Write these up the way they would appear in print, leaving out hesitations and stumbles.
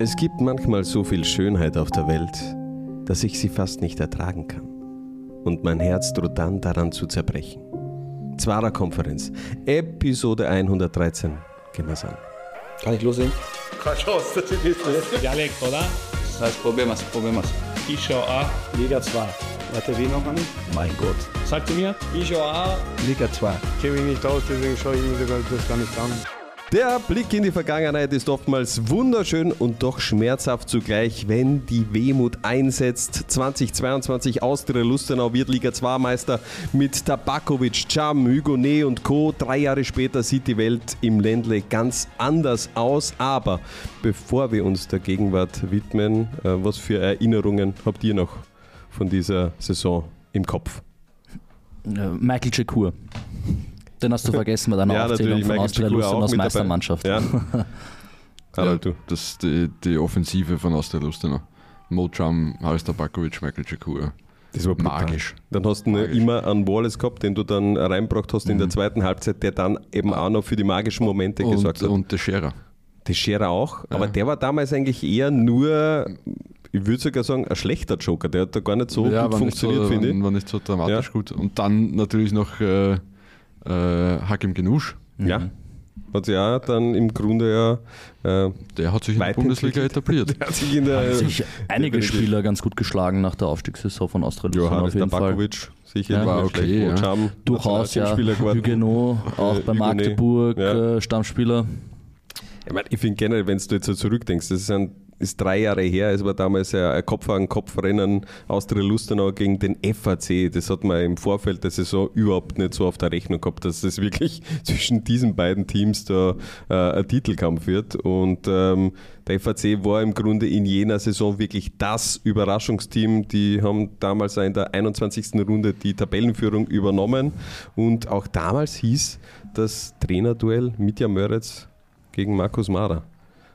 Es gibt manchmal so viel Schönheit auf der Welt, dass ich sie fast nicht ertragen kann. Und mein Herz droht dann daran zu zerbrechen. Zwara-Konferenz, Episode 113. Gehen wir's an. Kann ich loslegen? Kannst los, das ist nicht Dialekt, oder? Das heißt, probieren wir's. Ich schau auch. Liga 2. Warte, wie noch einmal? Mein Gott. Sagt zu mir? Ich schau auch. Liga 2. Ich kenne mich nicht aus, deswegen schaue ich mir das gar nicht an. Der Blick in die Vergangenheit ist oftmals wunderschön und doch schmerzhaft zugleich, wenn die Wehmut einsetzt. 2022 Austria Lustenau wird Liga 2 Meister mit Tabakovic, Cham, Hugonet und Co. 3 Jahre später sieht die Welt im Ländle ganz anders aus. Aber bevor wir uns der Gegenwart widmen, was für Erinnerungen habt ihr noch von dieser Saison im Kopf? Michael Checur. Den hast du vergessen bei deiner Aufzählung von Austria Lustenau als Meistermannschaft. Ja. Du. Das ist die Offensive von Austria Lustenau. Mo Cham, Haris Tabakovic, Michael Checur. Das war magisch. Dann hast du immer einen Wallace gehabt, den du dann reingebracht hast in der zweiten Halbzeit, der dann eben auch noch für die magischen Momente gesorgt hat. Und Teixeira. Teixeira auch, aber der war damals eigentlich eher nur, ich würde sogar sagen, ein schlechter Joker. Der hat da gar nicht so gut funktioniert, finde ich. War nicht so dramatisch gut. Und dann natürlich noch Hakim Genusch. Ja. Hat sich auch dann im Grunde der hat sich in der Bundesliga etabliert. Der hat sich in der einige Spieler ganz gut geschlagen nach der Aufstiegssaison von Austria Lustenau auf jeden Tabakovic, sicher Ja. War okay, ja. Cham, Durchaus, ja. Nationalteamspieler geworden. Huguenot, auch bei Huguenet, Magdeburg, Stammspieler. Ich finde generell, wenn du jetzt so zurückdenkst, das ist 3 Jahre her, es war damals ein Kopf-an-Kopf-Rennen Austria Lustenau gegen den FAC. Das hat man im Vorfeld der Saison überhaupt nicht so auf der Rechnung gehabt, dass es wirklich zwischen diesen beiden Teams da ein Titelkampf wird. Und der FAC war im Grunde in jener Saison wirklich das Überraschungsteam. Die haben damals in der 21. Runde die Tabellenführung übernommen. Und auch damals hieß das Trainerduell Mitja Möretz gegen Markus Mara.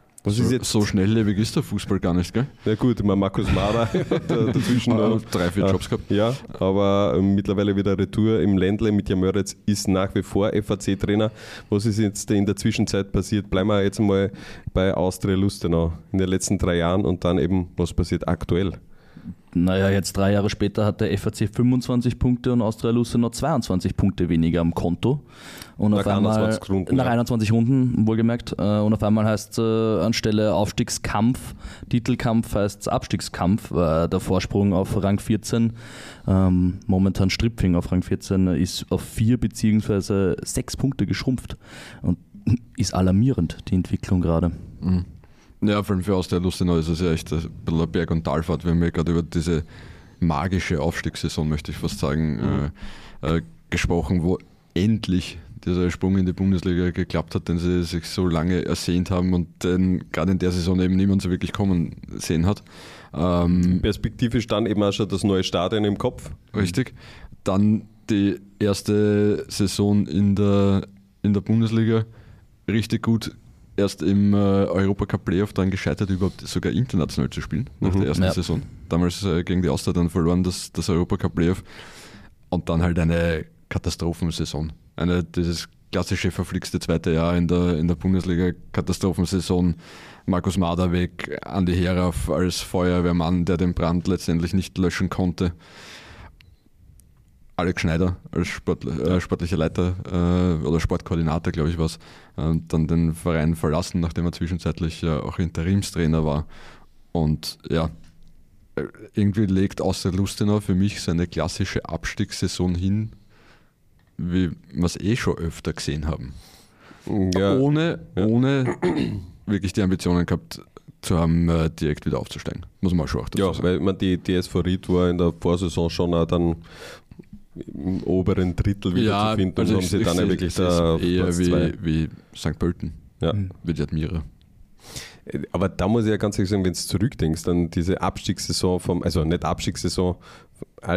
So schnelllebig ist der Fußball gar nicht, gell? Ja gut, Markus Mara hat dazwischen noch 3-4 Jobs gehabt. Ja, aber mittlerweile wieder Retour im Ländle. Mitja Möretz ist nach wie vor FAC-Trainer. Was ist jetzt in der Zwischenzeit passiert? Bleiben wir jetzt mal bei Austria Lustenau in den letzten 3 Jahren und dann eben, was passiert aktuell? Naja, jetzt 3 Jahre später hat der FAC 25 Punkte und Austria Lustenau 22 Punkte weniger am Konto. Und nach auf einmal, 21 Runden. nach 21 Runden, wohlgemerkt. Und auf einmal heißt es anstelle Aufstiegskampf, Titelkampf heißt es Abstiegskampf. Der Vorsprung auf Rang 14, momentan Stripfing auf Rang 14, ist auf 4 bzw. 6 Punkte geschrumpft. Und ist alarmierend, die Entwicklung gerade. Mhm. Ja, vor allem für Austria Lustenau ist es ja echt ein bisschen eine Berg- und Talfahrt. Wir haben ja gerade über diese magische Aufstiegssaison, möchte ich fast sagen, gesprochen, wo endlich dieser Sprung in die Bundesliga geklappt hat, den sie sich so lange ersehnt haben und den gerade in der Saison eben niemand so wirklich kommen sehen hat. Perspektivisch dann eben auch schon das neue Stadion im Kopf. Richtig. Dann die erste Saison in der Bundesliga richtig gut. Erst im Europacup Playoff dann gescheitert, überhaupt sogar international zu spielen, nach der ersten Saison. Damals gegen die Austria dann verloren, das Europacup Playoff. Und dann halt eine Katastrophensaison. Dieses klassische verflixte zweite Jahr in der Bundesliga, Katastrophensaison. Markus Mader weg, Andi Herauf als Feuerwehrmann, der den Brand letztendlich nicht löschen konnte. Alex Schneider als sportlicher Leiter oder Sportkoordinator, glaube ich, war es, dann den Verein verlassen, nachdem er zwischenzeitlich auch Interimstrainer war. Und ja, irgendwie legt Austria Lustenau für mich so eine klassische Abstiegssaison hin, wie wir es schon öfter gesehen haben. Ja. Ohne wirklich die Ambitionen gehabt zu haben, direkt wieder aufzusteigen. Muss man schon auch dazu sagen. Weil die SV Ried war in der Vorsaison schon auch dann im oberen Drittel wieder zu finden. Also und haben sie dann ja wirklich da eher wie St. Pölten, wie die Admira. Aber da muss ich ja ganz ehrlich sagen, wenn du zurückdenkst, dann diese Abstiegssaison also nicht Abstiegssaison, als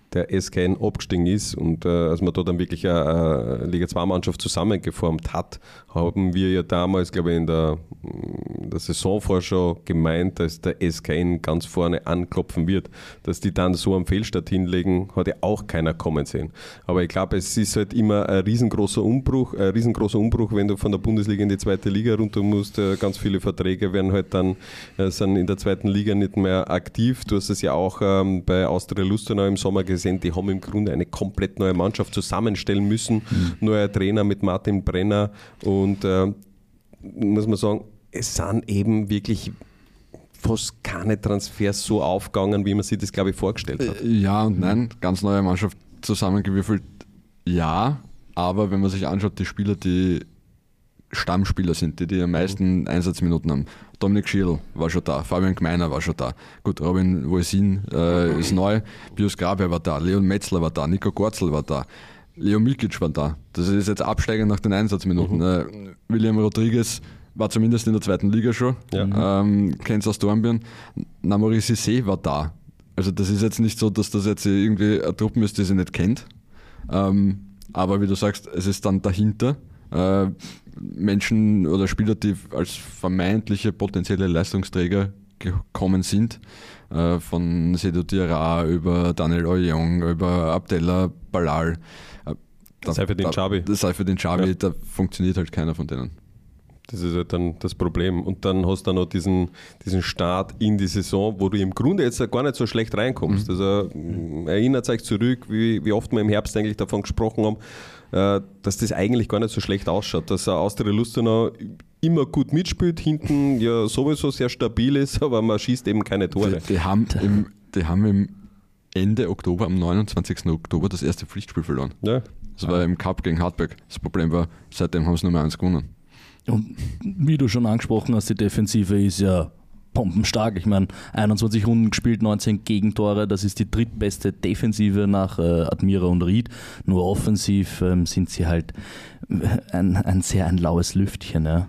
der SKN abgestiegen ist und als man da dann wirklich eine Liga-2-Mannschaft zusammengeformt hat, haben wir ja damals, glaube ich, in der Saisonvorschau gemeint, dass der SKN ganz vorne anklopfen wird. Dass die dann so am Fehlstart hinlegen, hat ja auch keiner kommen sehen. Aber ich glaube, es ist halt immer ein riesengroßer Umbruch, wenn du von der Bundesliga in die zweite Liga runter musst. Ganz viele Verträge werden halt dann sind in der zweiten Liga nicht mehr aktiv. Du hast es ja auch bei Austria Lustenau im Sommer gesehen, die haben im Grunde eine komplett neue Mannschaft zusammenstellen müssen. Neuer Trainer mit Martin Brenner und muss man sagen, es sind eben wirklich fast keine Transfers so aufgegangen, wie man sich das, glaube ich, vorgestellt hat. Ja und nein, ganz neue Mannschaft zusammengewürfelt, ja, aber wenn man sich anschaut, die Spieler, die Stammspieler sind, die am meisten Einsatzminuten haben. Dominik Schierl war schon da, Fabian Gmeiner war schon da. Gut, Robin Wolsin ist neu, Pius Graber war da, Leon Metzler war da, Nico Gorzel war da, Leo Milkic war da. Das ist jetzt Absteiger nach den Einsatzminuten. William Rodriguez war zumindest in der zweiten Liga schon, kennt es aus Dornbirn. Namori Cissé war da. Also das ist jetzt nicht so, dass das jetzt irgendwie eine Truppe ist, die sie nicht kennt. Aber wie du sagst, es ist dann dahinter Menschen oder Spieler, die als vermeintliche potenzielle Leistungsträger gekommen sind, von Seydou Diarra über Daniel Oyong, über Abdallah Balal. Saifuddin Chabi, da funktioniert halt keiner von denen. Das ist halt dann das Problem. Und dann hast du noch diesen Start in die Saison, wo du im Grunde jetzt gar nicht so schlecht reinkommst. Also erinnert euch zurück, wie oft wir im Herbst eigentlich davon gesprochen haben, dass das eigentlich gar nicht so schlecht ausschaut. Dass Austria Lustenau immer gut mitspielt, hinten ja sowieso sehr stabil ist, aber man schießt eben keine Tore. Die haben im Ende Oktober, am 29. Oktober, das erste Pflichtspiel verloren. Ja. Das war im Cup gegen Hartberg. Das Problem war, seitdem haben sie nur mehr 1 gewonnen. Und wie du schon angesprochen hast, die Defensive ist ja bombenstark. Ich meine, 21 Runden gespielt, 19 Gegentore, das ist die drittbeste Defensive nach Admira und Ried. Nur offensiv sind sie halt ein laues Lüftchen. Ja.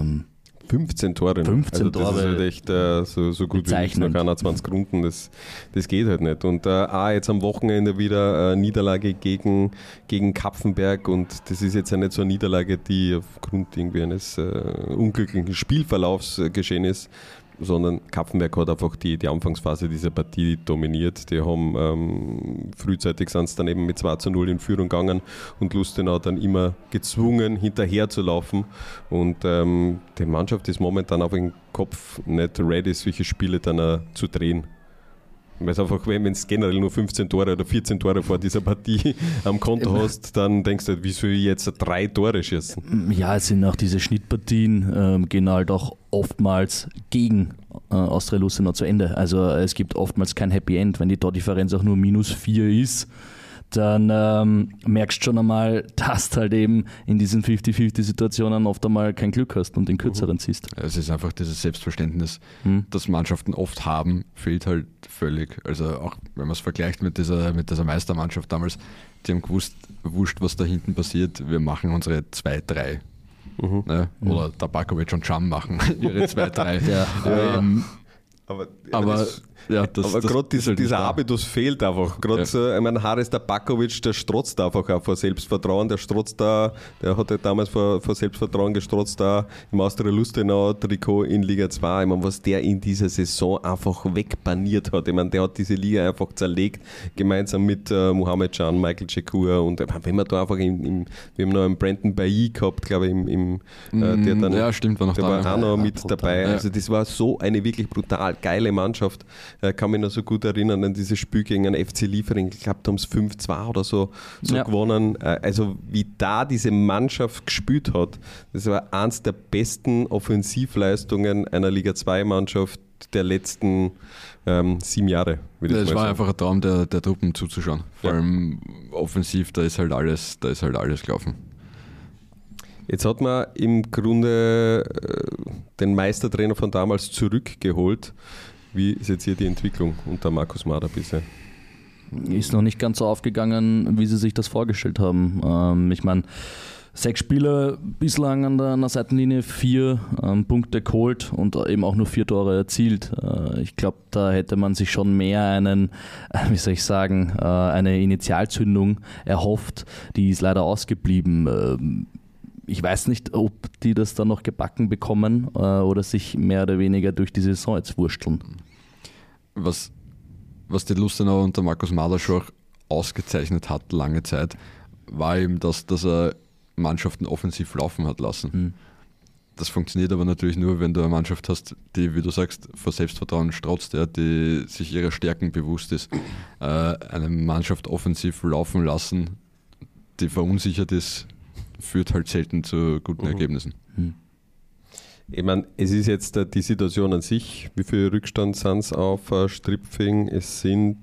15 Tore. 15 Tore. Das ist halt echt so gut wie nach 21 Runden. Das geht halt nicht. Und jetzt am Wochenende wieder Niederlage gegen Kapfenberg. Und das ist jetzt ja nicht so eine Niederlage, die aufgrund irgendwie eines unglücklichen Spielverlaufs geschehen ist, sondern Kapfenberg hat einfach die Anfangsphase dieser Partie dominiert. Die haben frühzeitig sind es dann eben mit 2:0 in Führung gegangen und Lustenau dann immer gezwungen, hinterher zu laufen. Und die Mannschaft ist momentan auf den Kopf nicht ready, solche Spiele dann zu drehen. Weil es einfach, wenn es generell nur 15 Tore oder 14 Tore vor dieser Partie am Konto hast, dann denkst du, wie soll ich jetzt 3 Tore schießen? Ja, es sind auch diese Schnittpartien, gehen halt auch oftmals gegen Austria Lustenau zu Ende. Also es gibt oftmals kein Happy End. Wenn die Tordifferenz auch nur -4 ist, dann merkst du schon einmal, dass du halt eben in diesen 50-50-Situationen oft einmal kein Glück hast und den kürzeren ziehst. Es ist einfach dieses Selbstverständnis, das Mannschaften oft haben, fehlt halt völlig. Also auch wenn man es vergleicht mit dieser Meistermannschaft damals, die haben gewusst, wurscht, was da hinten passiert, wir machen unsere 2-3. Ne? Oder Tabakovic und Cham machen ihre 2-3. Aber gerade dieser halt Habitus fehlt einfach. Gerade so, ich meine, Haris Tabakovic, der strotzt einfach auch vor Selbstvertrauen. Der hat ja damals vor Selbstvertrauen gestrotzt, da im Austria Lustenau Trikot in Liga 2. Ich meine, was der in dieser Saison einfach wegbaniert hat. Ich meine, der hat diese Liga einfach zerlegt, gemeinsam mit Mohamed Can, Michael Cekur und wenn man da einfach wir haben noch einen Brandon Bailly gehabt, glaube ich, der dann, ja, stimmt, war noch der da. war auch noch mit brutal, dabei. ja. Also das war so eine wirklich brutal geile Mannschaft. Kann mich noch so gut erinnern an dieses Spiel gegen einen FC Liefering. Ich glaube, da haben es 5-2 oder so gewonnen. Also wie da diese Mannschaft gespielt hat, das war eins der besten Offensivleistungen einer Liga 2 Mannschaft der letzten 7 Jahre. Das war einfach ein Traum der Truppen zuzuschauen. Vor allem offensiv, da ist halt alles gelaufen. Jetzt hat man im Grunde den Meistertrainer von damals zurückgeholt. Wie ist jetzt hier die Entwicklung unter Markus Mader bisher? Ist noch nicht ganz so aufgegangen, wie sie sich das vorgestellt haben. Ich meine, 6 Spiele bislang an der Seitenlinie, 4 Punkte geholt und eben auch nur 4 Tore erzielt. Ich glaube, da hätte man sich schon mehr eine Initialzündung erhofft. Die ist leider ausgeblieben. Ich weiß nicht, ob die das dann noch gebacken bekommen oder sich mehr oder weniger durch die Saison jetzt wursteln. Was die Lustenau unter Markus Mahler schon auch ausgezeichnet hat, lange Zeit, war eben, dass er Mannschaften offensiv laufen hat lassen. Das funktioniert aber natürlich nur, wenn du eine Mannschaft hast, die, wie du sagst, vor Selbstvertrauen strotzt, die sich ihrer Stärken bewusst ist. Eine Mannschaft offensiv laufen lassen, die verunsichert ist, führt halt selten zu guten Ergebnissen. Ich meine, es ist jetzt die Situation an sich. Wie viel Rückstand sind es auf Stripfing? Es sind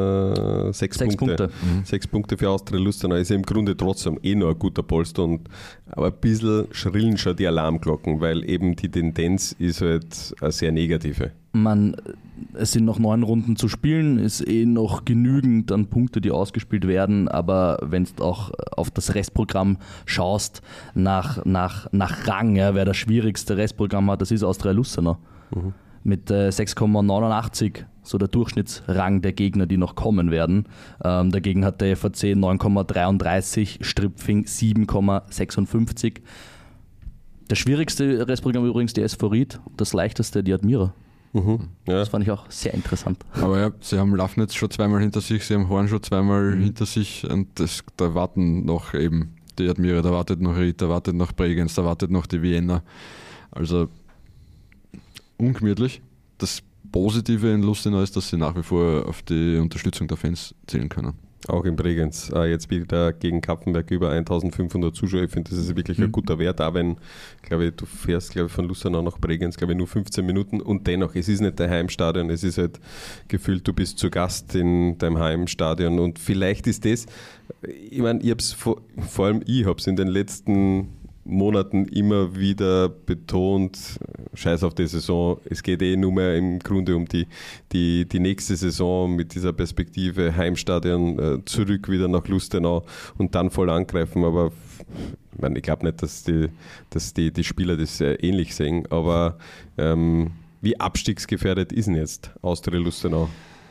6 Punkte. 6 Punkte für Austria Lustenau. Ist ja im Grunde trotzdem noch ein guter Polster. Aber ein bisschen schrillen schon die Alarmglocken, weil eben die Tendenz ist halt eine sehr negative. Es sind noch 9 Runden zu spielen, ist noch genügend an Punkte, die ausgespielt werden, aber wenn du auch auf das Restprogramm schaust, nach Rang, wer das schwierigste Restprogramm hat, das ist Austria Lustenau. Mit 6,89, so der Durchschnittsrang der Gegner, die noch kommen werden. Dagegen hat der FAC 9,33, Stripfing 7,56. Das schwierigste Restprogramm übrigens die SV Ried, das leichteste die Admira. Ja. Das fand ich auch sehr interessant. Aber ja, sie haben Lafnitz schon zweimal hinter sich, sie haben Horn schon zweimal hinter sich und da warten noch eben die Admira, da wartet noch Ried, da wartet noch Bregenz, da wartet noch die Vienna. Also ungemütlich. Das Positive in Lustenau ist, dass sie nach wie vor auf die Unterstützung der Fans zählen können. Auch in Bregenz. Jetzt wieder gegen Kapfenberg über 1500 Zuschauer. Ich finde, das ist wirklich ein guter Wert, auch wenn, glaube ich, du fährst, von Lustenau nach Bregenz, glaube ich, nur 15 Minuten und dennoch, es ist nicht dein Heimstadion, es ist halt gefühlt, du bist zu Gast in deinem Heimstadion und vielleicht ist das, ich meine, vor allem ich habe es in den letzten Monaten immer wieder betont, scheiß auf die Saison, es geht nur mehr im Grunde um die nächste Saison mit dieser Perspektive Heimstadion zurück wieder nach Lustenau und dann voll angreifen, aber ich glaube nicht, dass die Spieler das ähnlich sehen, aber wie abstiegsgefährdet ist denn jetzt Austria Lustenau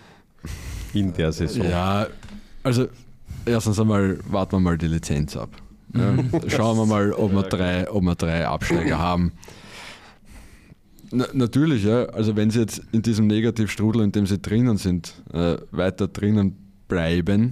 in der Saison? Ja, also erstens einmal warten wir mal die Lizenz ab. Ja, schauen wir mal, ob wir 3 Absteiger haben. Natürlich, ja. Also wenn sie jetzt in diesem Negativstrudel, in dem sie drinnen sind, weiter drinnen bleiben,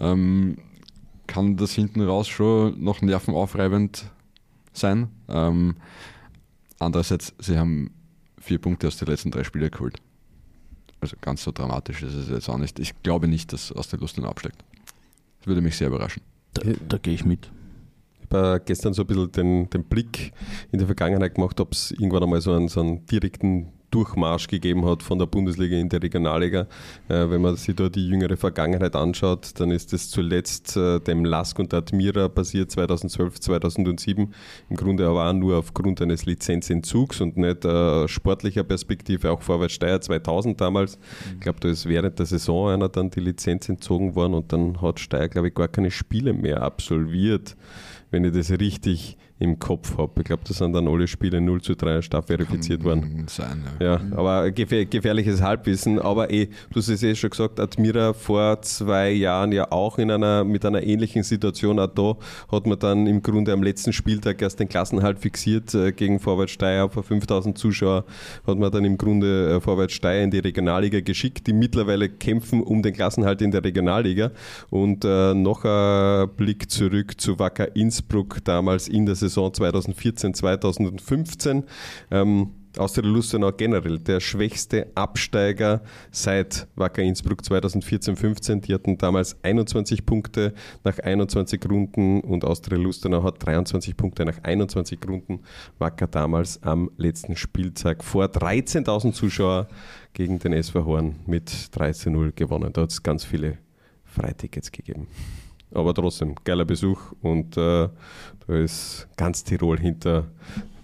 kann das hinten raus schon noch nervenaufreibend sein. Andererseits, sie haben 4 Punkte aus den letzten 3 Spielen geholt. Also ganz so dramatisch ist es jetzt auch nicht. Ich glaube nicht, dass aus der Lustenau absteigt. Das würde mich sehr überraschen. Da gehe ich mit. Ich habe gestern so ein bisschen den Blick in die Vergangenheit gemacht, ob es irgendwann einmal so einen direkten Durchmarsch gegeben hat von der Bundesliga in die Regionalliga. Wenn man sich da die jüngere Vergangenheit anschaut, dann ist das zuletzt dem LASK und der Admira passiert 2012, 2007. Im Grunde aber auch nur aufgrund eines Lizenzentzugs und nicht sportlicher Perspektive, auch Vorwärts Steyr 2000 damals. Ich glaube, da ist während der Saison einer dann die Lizenz entzogen worden und dann hat Steyr, glaube ich, gar keine Spiele mehr absolviert, wenn ich das richtig im Kopf habe. Ich glaube, da sind dann alle Spiele 0:3 Staff verifiziert worden. Sein, ja, aber gefährliches Halbwissen. Aber du hast es schon gesagt, Admira vor 2 Jahren ja auch mit einer ähnlichen Situation. Auch da hat man dann im Grunde am letzten Spieltag erst den Klassenhalt fixiert gegen Vorwärts Steyr. Vor 5000 Zuschauer hat man dann im Grunde Vorwärts Steyr in die Regionalliga geschickt, die mittlerweile kämpfen um den Klassenhalt in der Regionalliga. Und noch ein Blick zurück zu Wacker Innsbruck, damals in der Saison 2014, 2015. Austria Lustenau generell der schwächste Absteiger seit Wacker Innsbruck 2014-15. Die hatten damals 21 Punkte nach 21 Runden und Austria Lustenau hat 23 Punkte nach 21 Runden. Wacker damals am letzten Spieltag vor 13.000 Zuschauer gegen den SV Horn mit 13:0 gewonnen. Da hat es ganz viele Freitickets gegeben. Aber trotzdem, geiler Besuch und da ist ganz Tirol hinter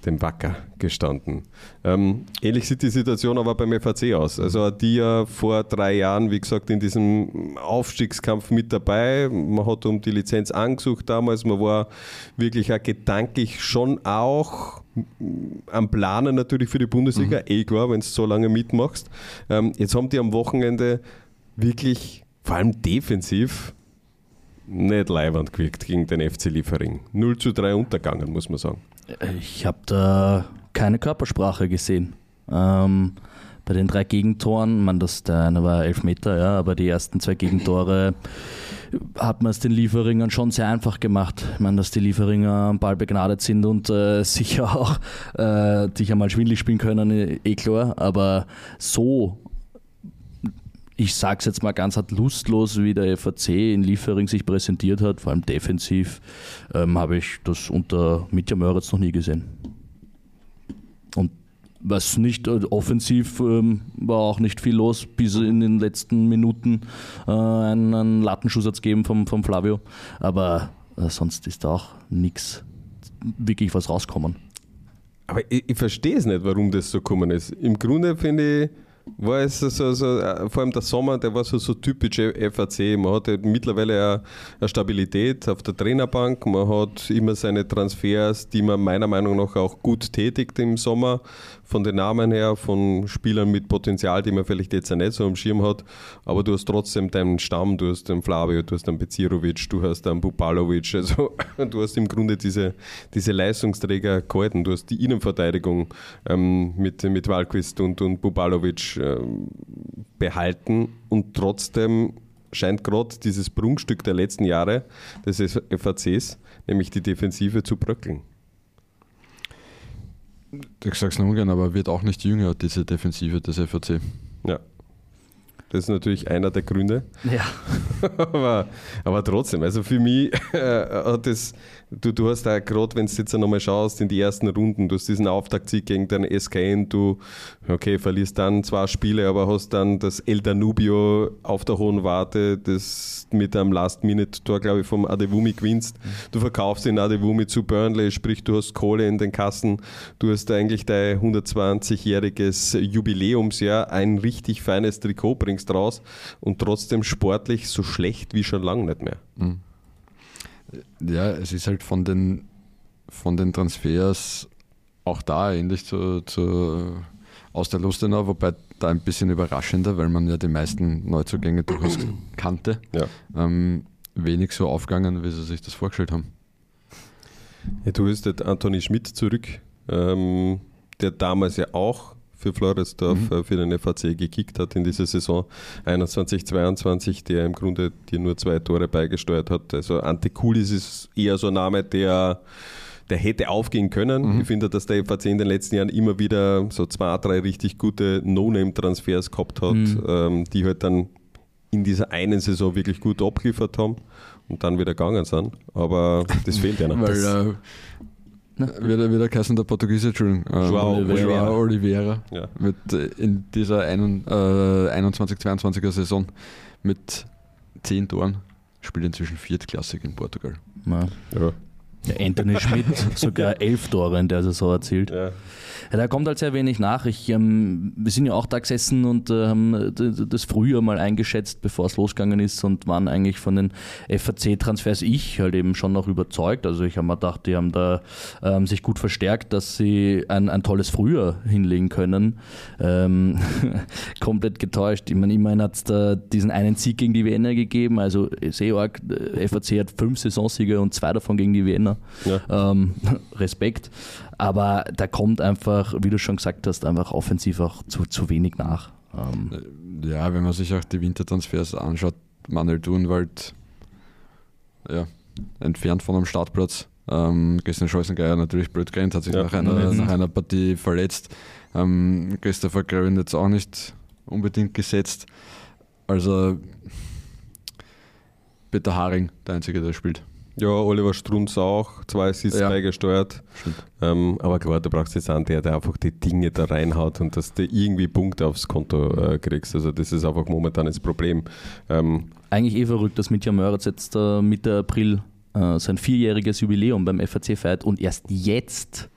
dem Wacker gestanden. Ähnlich sieht die Situation aber beim FAC aus. Also die ja vor 3 Jahren, wie gesagt, in diesem Aufstiegskampf mit dabei. Man hat um die Lizenz angesucht damals. Man war wirklich auch gedanklich schon auch am Planen natürlich für die Bundesliga. Klar, wenn du so lange mitmachst. Jetzt haben die am Wochenende wirklich, vor allem defensiv, nicht leiwand gewirkt gegen den FC Liefering. 0:3 untergegangen, muss man sagen. Ich habe da keine Körpersprache gesehen. Bei den 3 Gegentoren, der eine war 11 Meter, ja, aber die ersten 2 Gegentore hat man es den Lieferingern schon sehr einfach gemacht. Ich meine, dass die Lieferinger am Ball begnadet sind und sicher auch dich einmal schwindelig spielen können, klar, aber so, ich sage es jetzt mal ganz hart, lustlos, wie der FAC in Liefering sich präsentiert hat, vor allem defensiv, habe ich das unter Mitja Möritz noch nie gesehen. Und was nicht offensiv war auch nicht viel los, bis in den letzten Minuten einen Lattenschuss hat's gegeben vom Flavio. Aber sonst ist da auch nichts wirklich was rausgekommen. Aber ich verstehe es nicht, warum das so gekommen ist. Im Grunde finde ich, war es so, vor allem der Sommer, der war so typisch FAC. Man hat mittlerweile eine Stabilität auf der Trainerbank, man hat immer seine Transfers, die man meiner Meinung nach auch gut tätigt im Sommer, von den Namen her, von Spielern mit Potenzial, die man vielleicht jetzt auch nicht so am Schirm hat, aber du hast trotzdem deinen Stamm, du hast den Flavio, du hast den Becirovic, du hast den Bubalovic, also du hast im Grunde diese Leistungsträger gehalten, du hast die Innenverteidigung mit Wahlquist und Bubalovic behalten und trotzdem scheint gerade dieses Prunkstück der letzten Jahre des FACs, nämlich die Defensive, zu bröckeln. Ich sag's noch ungern, aber wird auch nicht jünger, diese Defensive des FAC. Ja, das ist natürlich einer der Gründe. Ja. aber trotzdem, also für mich hat das, du hast da gerade, wenn du jetzt nochmal schaust, in die ersten Runden, du hast diesen Auftaktsieg gegen den SKN, du verlierst dann 2 Spiele, aber hast dann das El Danubio auf der Hohen Warte, das mit einem Last-Minute-Tor, glaube ich, vom Adewumi gewinnst. Du verkaufst den Adewumi zu Burnley, sprich, du hast Kohle in den Kassen, du hast eigentlich dein 120-jähriges Jubiläumsjahr, ein richtig feines Trikot bringst raus und trotzdem sportlich so schlecht wie schon lange nicht mehr. Ja, es ist halt von den Transfers auch da ähnlich aus der Lustenau, wobei da ein bisschen überraschender, weil man ja die meisten Neuzugänge durchaus kannte. Ja. Wenig so aufgegangen, wie sie sich das vorgestellt haben. Ja, du hast jetzt Anthony Schmidt zurück, der damals ja auch für Floresdorf für den FAC gekickt hat in dieser Saison 21/22, der im Grunde dir nur 2 Tore beigesteuert hat. Also Ante Kulis ist eher so ein Name, der hätte aufgehen können. Ich finde, dass der FAC in den letzten Jahren immer wieder so 2, 3 richtig gute No-Name-Transfers gehabt hat, die halt dann in dieser einen Saison wirklich gut abgeliefert haben und dann wieder gegangen sind. Aber das fehlt ja noch. Weil wieder geheißen der Portugiese, Entschuldigung. João Oliveira. Ja. In dieser 21/22er Saison mit 10 Toren spielt inzwischen viertklassig in Portugal. Ja. Der Anthony Schmidt sogar 11 Tore in der Saison erzielt. Ja. Ja, da kommt halt sehr wenig nach. Wir sind ja auch da gesessen und haben das früher mal eingeschätzt, bevor es losgegangen ist, und waren eigentlich von den FAC-Transfers halt eben schon noch überzeugt. Also ich habe mir gedacht, die haben da sich gut verstärkt, dass sie ein tolles Frühjahr hinlegen können. Komplett getäuscht. Ich meine, immerhin hat es da diesen einen Sieg gegen die Wiener gegeben. Also sehr arg, FAC hat 5 Saisonsiege und 2 davon gegen die Wiener. Ja. Respekt. Aber da kommt einfach, wie du schon gesagt hast, einfach offensiv auch zu wenig nach. Ja, wenn man sich auch die Wintertransfers anschaut, Manuel Durnwald, ja, entfernt von einem Startplatz. Christian Scholzengeier natürlich blöd gerannt, hat sich nach einer Partie verletzt. Christopher Grön jetzt auch nicht unbedingt gesetzt. Also Peter Haring, der Einzige, der spielt. Ja, Oliver Strunz auch, 2 Assists beigesteuert. Aber klar, du brauchst jetzt einen, der einfach die Dinge da reinhaut und dass du irgendwie Punkte aufs Konto kriegst. Also das ist einfach momentan das Problem. Eigentlich verrückt, dass Mitja Möritz jetzt Mitte April sein 4-jähriges Jubiläum beim FAC feiert und erst jetzt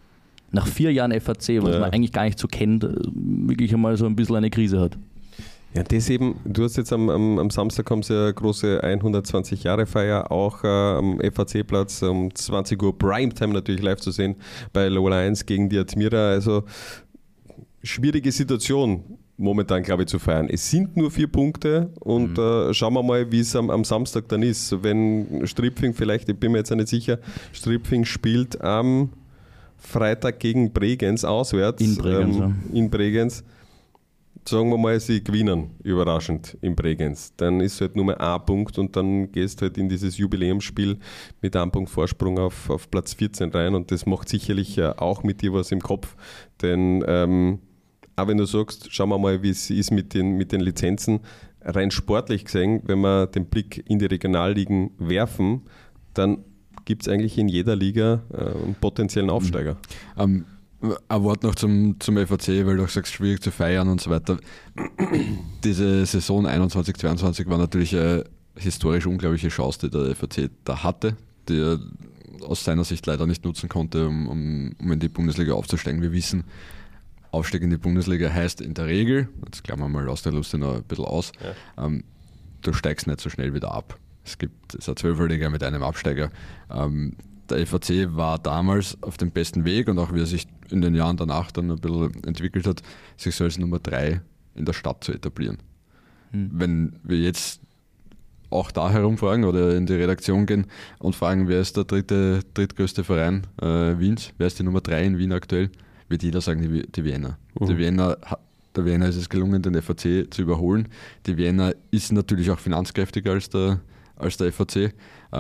nach 4 Jahren FAC, was man eigentlich gar nicht so kennt, wirklich einmal so ein bisschen eine Krise hat. Ja, das eben, du hast jetzt am Samstag haben sie eine große 120-Jahre-Feier, auch am FAC-Platz um 20 Uhr Primetime natürlich live zu sehen bei Lola 1 gegen die Admira. Also schwierige Situation momentan, glaube ich, zu feiern. Es sind nur 4 Punkte und schauen wir mal, wie es am Samstag dann ist. Wenn Stripfing vielleicht, ich bin mir jetzt nicht sicher, Stripfing spielt am Freitag gegen Bregenz auswärts. In Bregenz. Sagen wir mal, sie gewinnen, überraschend, in Bregenz. Dann ist halt nur mal 1 Punkt und dann gehst du halt in dieses Jubiläumsspiel mit 1 Punkt Vorsprung auf Platz 14 rein und das macht sicherlich auch mit dir was im Kopf, denn auch wenn du sagst, schauen wir mal, wie es ist mit den Lizenzen, rein sportlich gesehen, wenn wir den Blick in die Regionalligen werfen, dann gibt es eigentlich in jeder Liga einen potenziellen Aufsteiger. Ein Wort noch zum FAC, weil du auch sagst, schwierig zu feiern und so weiter. Diese Saison 21-22 war natürlich eine historisch unglaubliche Chance, die der FAC da hatte, die er aus seiner Sicht leider nicht nutzen konnte, um in die Bundesliga aufzusteigen. Wir wissen, Aufstieg in die Bundesliga heißt in der Regel, jetzt klammern wir mal aus der Lust noch ein bisschen aus, du steigst nicht so schnell wieder ab. Es ist eine 12er-Liga mit einem Absteiger. Der FAC war damals auf dem besten Weg und auch wie er sich in den Jahren danach dann ein bisschen entwickelt hat, sich so als Nummer 3 in der Stadt zu etablieren. Wenn wir jetzt auch da herumfragen oder in die Redaktion gehen und fragen, wer ist der drittgrößte Verein Wiens, wer ist die Nummer 3 in Wien aktuell, wird jeder sagen, die Vienna. Der Vienna ist es gelungen, den FAC zu überholen. Die Vienna ist natürlich auch finanzkräftiger als der FAC.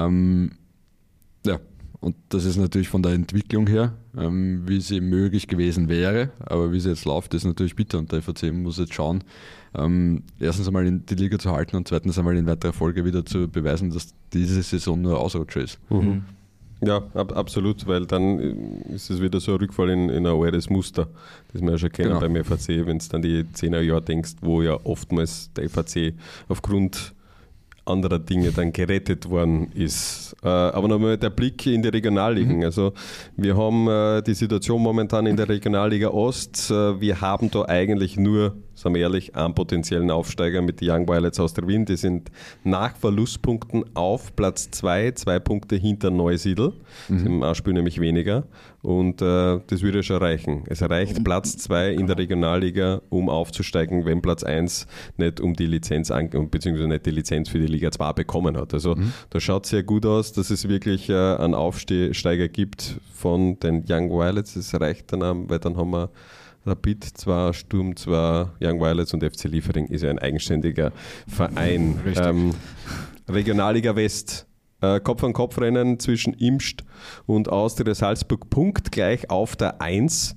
Und das ist natürlich von der Entwicklung her, wie sie möglich gewesen wäre, aber wie sie jetzt läuft, ist natürlich bitter und der FAC muss jetzt schauen, erstens einmal in die Liga zu halten und zweitens einmal in weiterer Folge wieder zu beweisen, dass diese Saison nur Ausrutscher ist. Ja, absolut, weil dann ist es wieder so ein Rückfall in ein altes Muster, das wir ja schon kennen beim FAC, wenn du dann die 10er Jahre denkst, wo ja oftmals der FAC aufgrund anderer Dinge dann gerettet worden ist. Aber nochmal der Blick in die Regionalligen. Also wir haben die Situation momentan in der Regionalliga Ost. Wir haben da eigentlich nur, sagen wir ehrlich, einen potenziellen Aufsteiger mit den Young Violets aus der Wien. Die sind nach Verlustpunkten auf Platz 2, 2 Punkte hinter Neusiedl. Im A-Spiel nämlich weniger. Und das würde schon reichen. Es reicht Platz 2 in der Regionalliga, um aufzusteigen, wenn Platz 1 nicht um die Lizenz beziehungsweise nicht die Lizenz für die Liga 2 bekommen hat. Also da schaut es sehr gut aus, dass es wirklich einen Aufsteiger gibt von den Young Violets. Das reicht dann, weil dann haben wir Rapid 2, Sturm 2, Young Violets und FC Liefering ist ja ein eigenständiger Verein. Regionalliga West. Kopf-an-Kopf-Rennen zwischen Imst und Austria Salzburg punktgleich auf der 1.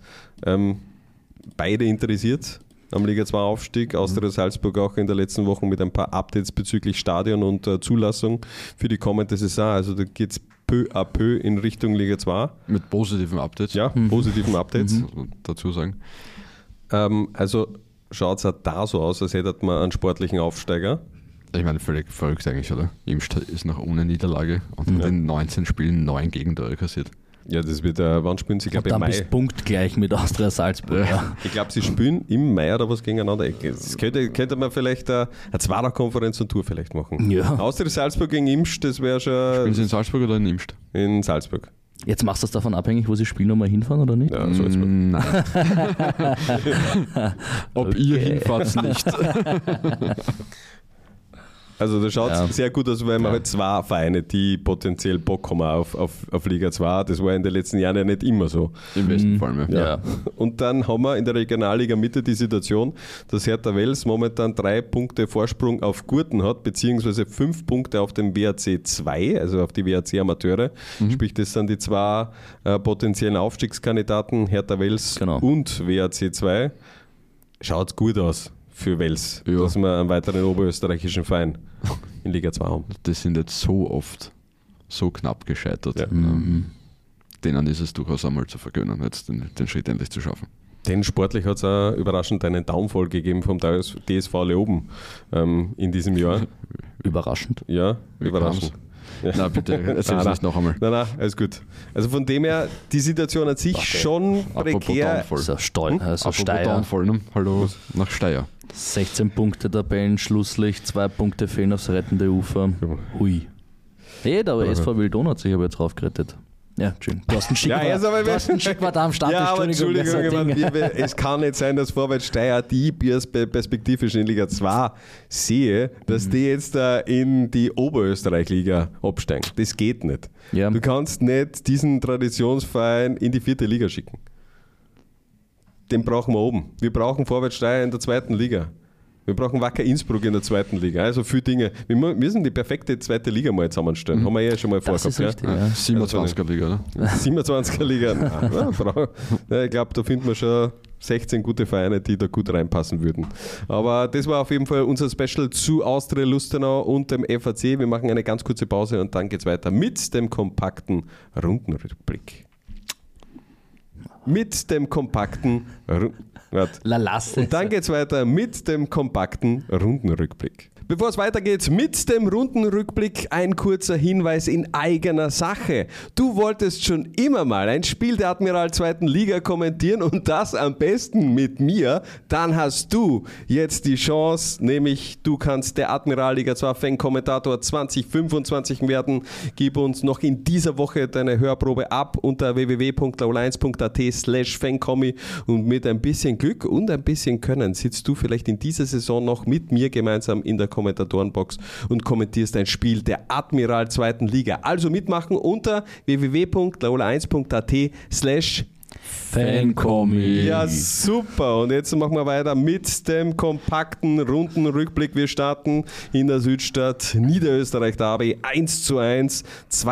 Beide interessiert am Liga 2 Aufstieg. Austria Salzburg auch in der letzten Woche mit ein paar Updates bezüglich Stadion und Zulassung für die kommende Saison. Also da geht es peu à peu in Richtung Liga 2. Mit positiven Updates. Ja, positiven Updates. Muss man dazu sagen. Also schaut es auch da so aus, als hätte man einen sportlichen Aufsteiger. Ich meine, völlig verrückt eigentlich, oder? Imst ist noch ohne Niederlage und in den 19 Spielen 9 Gegentore kassiert. Ja, das wird wann spielen sie, glaube ich, im Mai. Dann bist punktgleich mit Austria Salzburg. Ja. Ich glaube, sie spielen im Mai oder was gegeneinander. Das könnte man vielleicht eine Zwarer-Konferenz und Tour vielleicht machen. Ja. Austria Salzburg gegen Imst, das wäre schon... Spielen sie in Salzburg oder in Imst? In Salzburg. Jetzt machst du das davon abhängig, wo sie spielen, nochmal hinfahren oder nicht? Ja, Salzburg. Nein. Ob ihr hinfahrt, nicht. Also da schaut es sehr gut aus, weil wir halt 2 Vereine, die potenziell Bock haben auf Liga 2. Das war in den letzten Jahren ja nicht immer so. Im Westen vor allem, ja. Und dann haben wir in der Regionalliga Mitte die Situation, dass Hertha Wels momentan 3 Punkte Vorsprung auf Gurten hat, beziehungsweise 5 Punkte auf dem WRC 2, also auf die WRC Amateure. Sprich, das sind die 2 potenziellen Aufstiegskandidaten, Hertha Wels und WRC 2. Schaut gut aus für Wels, dass wir einen weiteren oberösterreichischen Verein in Liga 2 haben. Das sind jetzt so oft so knapp gescheitert. Ja. Denen ist es durchaus einmal zu vergönnen, jetzt den Schritt endlich zu schaffen. Denn sportlich hat es auch überraschend einen Downfall gegeben vom DSV Leoben in diesem Jahr. Überraschend? Ja, überraschend. Na bitte, erzähl es nicht noch einmal. Nein, alles gut. Also von dem her, die Situation an sich schon prekär. So, Steyr. Downfall, ne? Hallo nach Steyr. 16 Punkte Tabellenschlusslicht, 2 Punkte fehlen aufs rettende Ufer. Hui. Hey, aber SV Wildon hat sich aber jetzt raufgerettet. Ja, Entschuldigung. Thorsten Schick war da am Start. Ja, aber Entschuldigung, es kann nicht sein, dass Vorwärts Steyr, die perspektivisch in Liga 2 sehe, dass die jetzt in die Oberösterreich-Liga absteigen. Das geht nicht. Ja. Du kannst nicht diesen Traditionsverein in die 4. Liga schicken. Den brauchen wir oben. Wir brauchen Vorwärts Steyr in der 2. Liga. Wir brauchen Wacker Innsbruck in der 2. Liga. Also viele Dinge. Wir müssen die perfekte 2. Liga mal zusammenstellen. Haben wir ja schon mal vorgehabt. Richtig, ja? 27er Liga, oder? 27er Liga. Ich glaube, da finden wir schon 16 gute Vereine, die da gut reinpassen würden. Aber das war auf jeden Fall unser Special zu Austria Lustenau und dem FAC. Wir machen eine ganz kurze Pause und dann geht es weiter mit dem kompakten Rundenrückblick. Und dann geht es weiter mit dem kompakten Rundenrückblick. Bevor es weitergeht mit dem Rundenrückblick, ein kurzer Hinweis in eigener Sache. Du wolltest schon immer mal ein Spiel der Admiral 2. Liga kommentieren und das am besten mit mir. Dann hast du jetzt die Chance, nämlich du kannst der Admiral Liga 2 Fan-Kommentator 2025 werden. Gib uns noch in dieser Woche deine Hörprobe ab unter www.laul1.at/fankommi und mit ein bisschen Glück und ein bisschen Können sitzt du vielleicht in dieser Saison noch mit mir gemeinsam in der Kommentatorenbox und kommentierst ein Spiel der Admiral 2. Liga. Also mitmachen unter www.laul1.at/Fankommi. Ja, super. Und jetzt machen wir weiter mit dem kompakten Rundenrückblick. Wir starten in der Südstadt Niederösterreich Derby 1:1,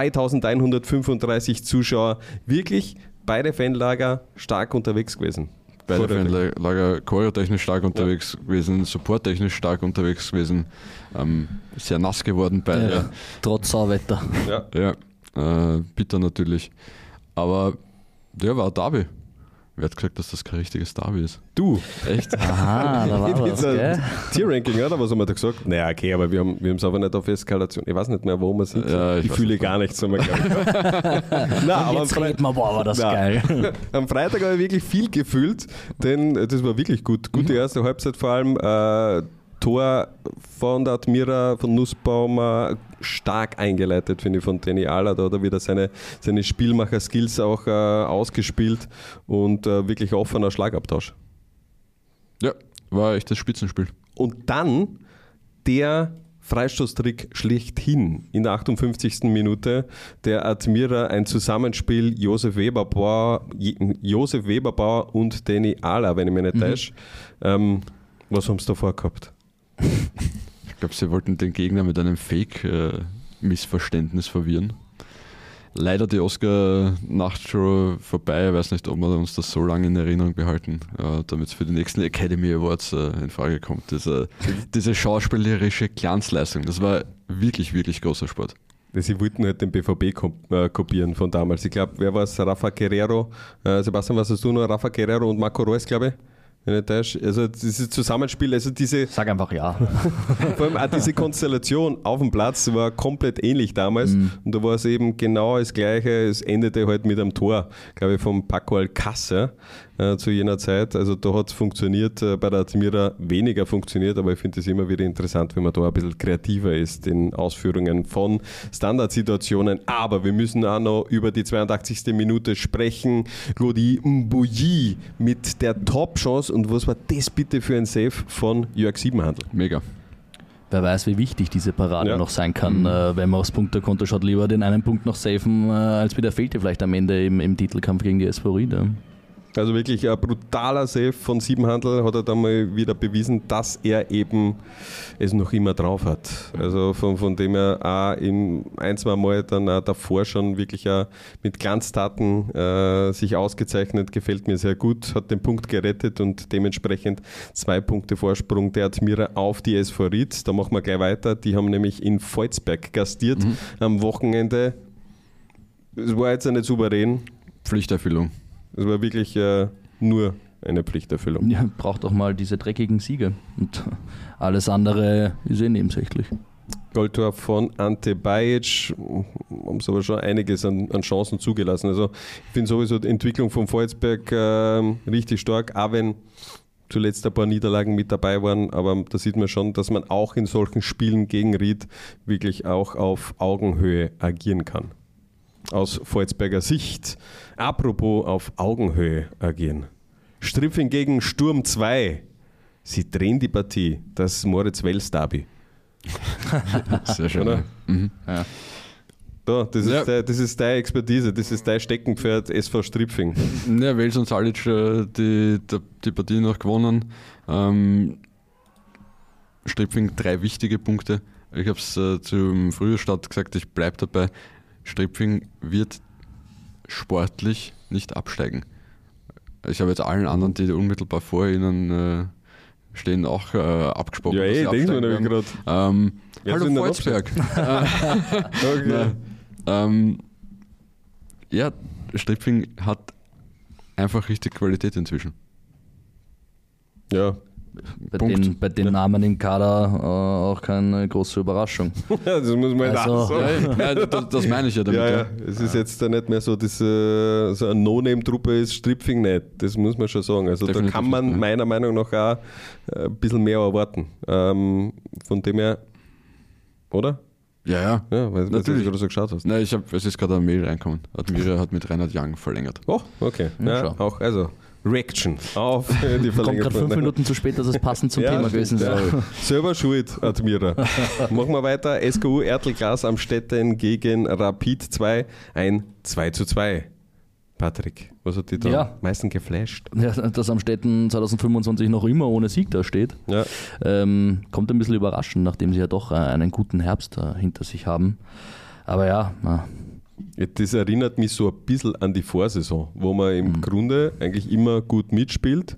2135 Zuschauer. Wirklich beide Fanlager stark unterwegs gewesen. Beide Fanlager choreotechnisch stark unterwegs gewesen, supporttechnisch stark unterwegs gewesen. Sehr nass geworden beide. Ja, trotz Sauwetter. Ja, bitter natürlich. Aber der war ein Derby. Wer hat gesagt, dass das kein richtiges Derby ist? Du. Echt? Aha, da war was, gell? Tier-Ranking, oder? Was haben wir da gesagt? Naja, okay, aber wir haben es aber nicht auf Eskalation. Ich weiß nicht mehr, wo wir sind. Ja, ich fühle gar nichts, haben wir glaube ich. Aber jetzt reden wir, boah, war das geil. Am Freitag habe ich wirklich viel gefühlt, denn das war wirklich gut. Gute erste Halbzeit vor allem. Tor von der Admira, von Nussbaumer, stark eingeleitet, finde ich, von Danny Aller. Da hat er wieder seine Spielmacher-Skills auch ausgespielt und wirklich offener Schlagabtausch. Ja, war echt das Spitzenspiel. Und dann der Freistoßtrick schlechthin in der 58. Minute. Der Admira ein Zusammenspiel Josef Weberbauer und Danny Aller, wenn ich mich nicht täusche. Was haben sie da vorgehabt? Ich glaube, sie wollten den Gegner mit einem Fake-Missverständnis verwirren. Leider die Oscar-Nacht schon vorbei. Ich weiß nicht, ob wir uns das so lange in Erinnerung behalten, damit es für die nächsten Academy Awards in Frage kommt. Diese schauspielerische Glanzleistung, das war wirklich, wirklich großer Sport. Sie wollten halt den BVB kopieren von damals. Ich glaube, wer war es? Rafa Guerrero. Sebastian, was hast du noch? Rafa Guerrero und Marco Reus, glaube ich. Also dieses Zusammenspiel, also diese... Sag einfach ja. Vor allem auch diese Konstellation auf dem Platz war komplett ähnlich damals und da war es eben genau das Gleiche, es endete halt mit einem Tor, glaube ich, vom Paco Alcácer zu jener Zeit. Also da hat es funktioniert, bei der Admira weniger funktioniert, aber ich finde es immer wieder interessant, wenn man da ein bisschen kreativer ist in Ausführungen von Standardsituationen. Aber wir müssen auch noch über die 82. Minute sprechen. Glody Mbouyi mit der Top-Chance. Und was war das bitte für ein Save von Jörg Siebenhandel? Mega. Wer weiß, wie wichtig diese Parade noch sein kann, wenn man aufs Punktekonto schaut, lieber den einen Punkt noch safen, als wieder fehlte vielleicht am Ende im Titelkampf gegen die SV Ried. Also wirklich ein brutaler Save von Siebenhandel, hat er dann mal wieder bewiesen, dass er eben es noch immer drauf hat. Also von dem er auch ein, zwei Mal dann auch davor schon wirklich auch mit Glanztaten sich ausgezeichnet, gefällt mir sehr gut, hat den Punkt gerettet und dementsprechend 2 Punkte Vorsprung der Admira auf die SV Ried. Da machen wir gleich weiter, die haben nämlich in Volzberg gastiert am Wochenende. Es war jetzt nicht souverän. Pflichterfüllung. Es war wirklich nur eine Pflichterfüllung. Ja, braucht auch mal diese dreckigen Siege und alles andere ist nebensächlich. Goldtor von Ante Bajic, haben es aber schon einiges an Chancen zugelassen. Also ich finde sowieso die Entwicklung von Volzberg richtig stark, auch wenn zuletzt ein paar Niederlagen mit dabei waren, aber da sieht man schon, dass man auch in solchen Spielen gegen Ried wirklich auch auf Augenhöhe agieren kann. Aus Volzberger Sicht. Apropos auf Augenhöhe agieren. Stripfing gegen Sturm 2. Sie drehen die Partie. Das Moritz-Wels-Derby. Sehr schön. Oder? Mhm. Ja. Da, das ist deine Expertise, das ist dein Steckenpferd SV Stripfing. Ja, Wels und Salic die Partie noch gewonnen. Stripfing 3 wichtige Punkte. Ich habe es zum Frühjahrstart gesagt, ich bleibe dabei. Stripfing wird sportlich nicht absteigen. Ich habe jetzt allen anderen, die unmittelbar vor ihnen stehen, auch abgesprochen. Ja, dass sie denkst du absteigen mir werden. Wer Hallo soll denn Volzberg. Okay. Ja, Stripfing hat einfach richtig Qualität inzwischen. Ja. Bei den Namen im Kader auch keine große Überraschung. Das muss man Also, auch sagen. Ja, das meine ich ja damit. Ja. Es ist jetzt da nicht mehr so, dass so eine No-Name-Truppe ist Stripfing nicht. Das muss man schon sagen. Also Definitiv da kann man nicht, ja. meiner Meinung nach auch ein bisschen mehr erwarten. Von dem her, oder? Ja. Ja, weil du Natürlich. gerade so geschaut hast. Nein, es ist gerade eine Mail reingekommen. Admira hat mit Reinhard Young verlängert. Oh, okay. Ja, Ja, schau. auch, also Reaction auf die Kommt Verlängerung. gerade 5 Minuten zu spät, dass es passend zum Thema gewesen stimmt, wäre. ja. Selber schuld, Admira. Machen wir weiter. SKU Ertelglas am Stetten gegen Rapid 2. Ein 2:2. Patrick, was hat dich da Ja. am meisten geflasht? Ja, dass am Städten 2025 noch immer ohne Sieg da steht, Ja. kommt ein bisschen überraschend, nachdem sie ja doch einen guten Herbst hinter sich haben. Aber ja, Das erinnert mich so ein bisschen an die Vorsaison, wo man im Grunde eigentlich immer gut mitspielt,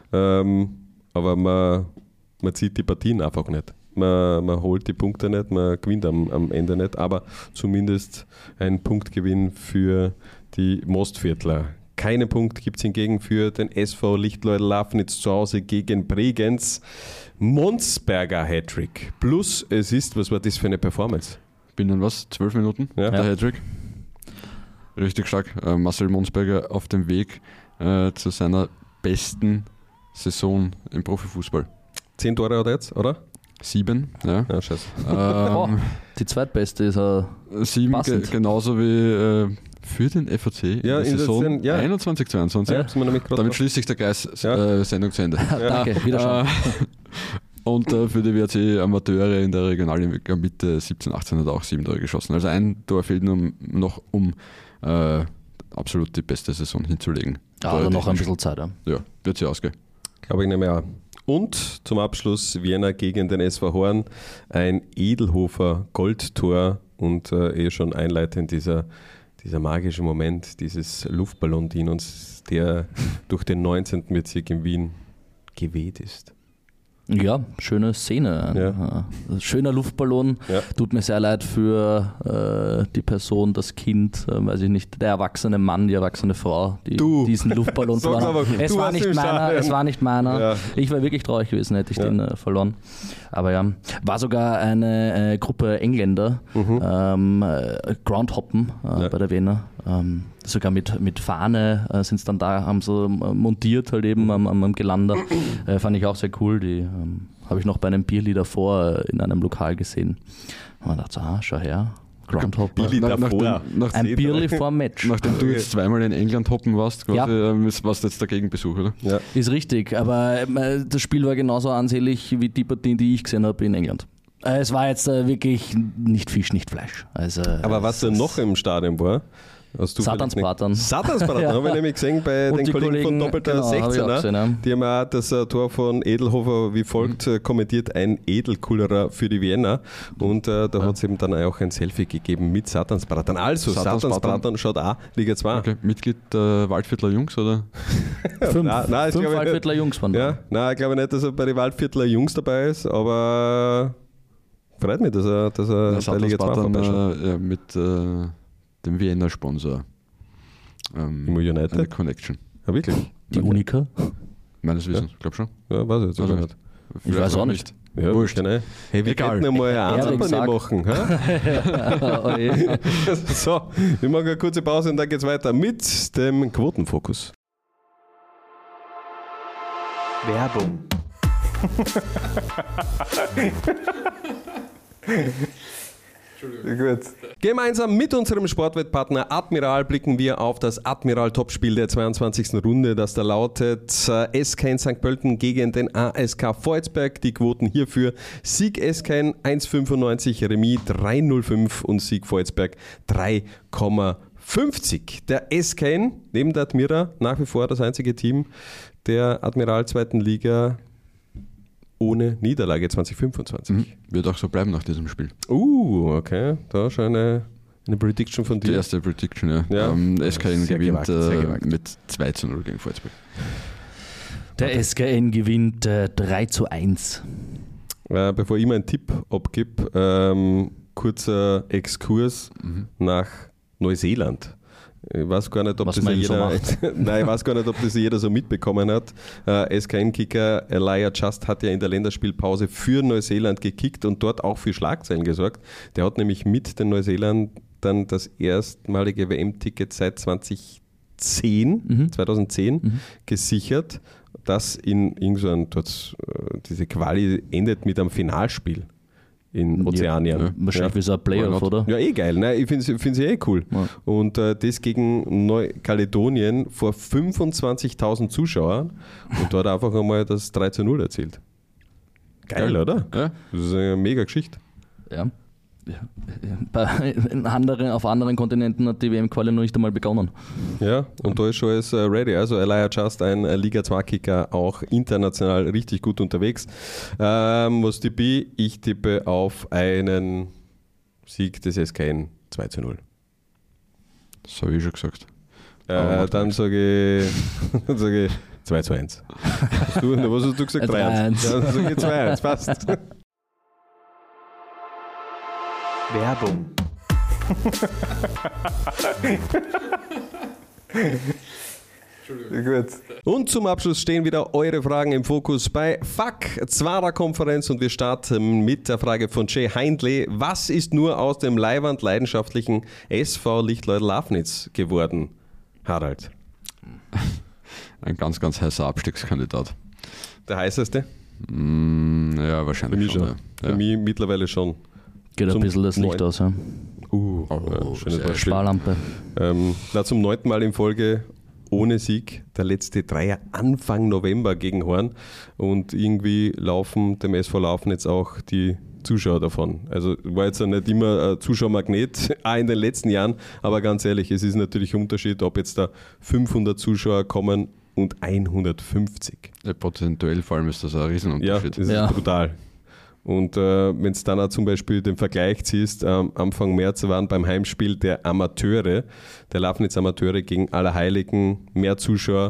aber man zieht die Partien einfach nicht. Man holt die Punkte nicht, man gewinnt am Ende nicht, aber zumindest ein Punktgewinn für die Mostviertler. Keinen Punkt gibt es hingegen für den SV Lichtleut Lafnitz zu Hause gegen Bregenz. Monsberger Hattrick. Plus es ist, was war das für eine Performance? Binnen 12 Minuten? Ja. Der Hattrick. Richtig stark. Marcel Monsberger auf dem Weg zu seiner besten Saison im Profifußball. 10 Tore hat er jetzt, oder? 7, ja. Ja, scheiße. die zweitbeste ist 7 passend. genauso wie für den FAC Ja, in der in der Saison Saison, ja. 21-22. Ja, hab's mir nämlich gerade Damit schließt sich der Kreis Ja. Sendung zu Ende. Danke, Wiederschauen. Und für die WRC Amateure in der Regionalliga Mitte 17-18 hat er auch 7 Tore geschossen. Also ein Tor fehlt noch, um absolut die beste Saison hinzulegen. Aber noch ein bisschen Zeit. Ja. Ja, wird sie ausgehen. Aber ich nehme an. Und zum Abschluss Vienna gegen den SV Horn. Ein Edelhofer Goldtor und schon einleitend dieser magische Moment, dieses Luftballon-Dinos, der durch den 19. Bezirk in Wien geweht ist. Ja, schöne Szene. Ein schöner Luftballon. Ja. Tut mir sehr leid für die Person, das Kind, weiß ich nicht, der erwachsene Mann, die erwachsene Frau, die Du. diesen Luftballon Sag's verloren aber, haben. Es du war warst nicht im meiner, Stadion. es war nicht meiner. Ja. Ich wäre wirklich traurig gewesen, hätte ich den verloren. Aber ja, war sogar eine Gruppe Engländer, Groundhoppen bei der Wiener. Sogar mit Fahne sind es dann da, haben so montiert halt eben am Gelander. Fand ich auch sehr cool. Die habe ich noch bei einem Bierli davor in einem Lokal gesehen. Und man dachte so, schau her, Groundhopper. Billy davor. Ein Bierli vor dem Match. Nachdem du jetzt zweimal in England hoppen warst, quasi, warst du jetzt der Gegenbesuch, oder? Ja. Ist richtig, aber das Spiel war genauso ansehlich wie die Partien, die ich gesehen habe in England. Es war jetzt wirklich nicht Fisch, nicht Fleisch. Also, Aber was da noch im Stadion war, hast du Satansbraten. Satansbraten, Ja. habe ich nämlich gesehen bei Und den die Kollegen von Kollegen, Doppelter genau, habe ich auch 16er. gesehen, ja. Die haben auch das Tor von Edelhofer wie folgt kommentiert, ein Edelkullerer für die Vienna. Und da hat es eben dann auch ein Selfie gegeben mit Satansbraten. Also Satansbraten schaut auch Liga 2. Okay. Mitglied der Waldviertler Jungs, oder? Fünf Nein, ich fünf glaube Waldviertler Jungs waren da. Ja, nein, ich glaube nicht, dass er bei den Waldviertler Jungs dabei ist, aber freut mich, dass er bei Liga 2 vorbeischaut. Mit dem Vienna-Sponsor. Im United? Eine Connection. Ja, wirklich? Die Unica? Meines Wissens, glaube schon. Ja, weiß ich jetzt Also nicht. Ich weiß auch nicht. Ja, Wurscht. Hey, wir Egal. könnten einmal eine Erik Ansammlung sagt. machen. Hä? So, wir machen eine kurze Pause und dann geht's weiter mit dem Quotenfokus. Werbung. Gut. Gemeinsam mit unserem Sportwettpartner Admiral blicken wir auf das Admiral-Topspiel der 22. Runde, das da lautet SK in St. Pölten gegen den ASK Volzberg. Die Quoten hierfür: Sieg SK 1,95, Remis 3,05 und Sieg Volzberg 3,50. Der SK neben der Admira nach wie vor das einzige Team der Admiral 2. Liga ohne Niederlage 2025. Wird auch so bleiben nach diesem Spiel. Okay. Da schon eine Prediction von Die dir. erste Prediction, ja. Ja. SKN Sehr gewinnt gewagt, sehr gewagt. mit 2:0 gegen Volzberg. Der SKN gewinnt 3:1. Bevor ich meinen Tipp abgebe, kurzer Exkurs nach Neuseeland. Ich weiß gar nicht, ob Was das man jeder, so Nein, ich weiß gar nicht, ob das jeder so mitbekommen hat. SKN-Kicker Elijah Just hat ja in der Länderspielpause für Neuseeland gekickt und dort auch für Schlagzeilen gesorgt. Der hat nämlich mit den Neuseeländern das erstmalige WM-Ticket seit 2010 gesichert, das in irgendeinem, diese Quali endet mit einem Finalspiel in Ozeanien. Ja. Wahrscheinlich wie so ein Playoff, oder? Ja, geil. Ne? Ich finde es cool. Ja. Und das gegen Neukaledonien vor 25.000 Zuschauern und dort einfach einmal das 3:0 erzielt. Geil, oder? Ja. Das ist eine mega Geschichte. Ja. Auf anderen Kontinenten hat die WM-Quali noch nicht einmal begonnen. Ja, und da ist schon alles ready. Also Elijah Just, ein Liga 2-Kicker, auch international richtig gut unterwegs. Was tippe ich? Ich tippe auf einen Sieg des SKN 2:0. Das habe ich schon gesagt. Aber Dann sage ich 2:1. Was hast du gesagt? 3:1. 3:1. Dann sage ich 2:1, passt. Werbung. Gut. Und zum Abschluss stehen wieder eure Fragen im Fokus bei Fuck Zwarer Konferenz und wir starten mit der Frage von Jay Heindle. Was ist nur aus dem leiwand leidenschaftlichen SV Lichtleut Lafnitz geworden? Harald. Ein ganz, ganz heißer Abstiegskandidat. Der heißeste? Ja, Für wahrscheinlich mich schon. Ja. Für mich mittlerweile schon. Geht ein Zum bisschen das Licht 9. aus. Ja. Schönes sehr Beispiel. Sparlampe. Zum 9. Mal in Folge ohne Sieg. Der letzte Dreier Anfang November gegen Horn. Und irgendwie laufen dem SV Lafnitz auch die Zuschauer davon. Also war jetzt nicht immer ein Zuschauermagnet, auch in den letzten Jahren. Aber ganz ehrlich, es ist natürlich ein Unterschied, ob jetzt da 500 Zuschauer kommen und 150. Prozentuell vor allem ist das ein Ja, Riesenunterschied. das ist brutal. Und wenn du dann auch zum Beispiel den Vergleich ziehst, Anfang März waren beim Heimspiel der Amateure, der Lafnitz Amateure gegen Allerheiligen mehr Zuschauer,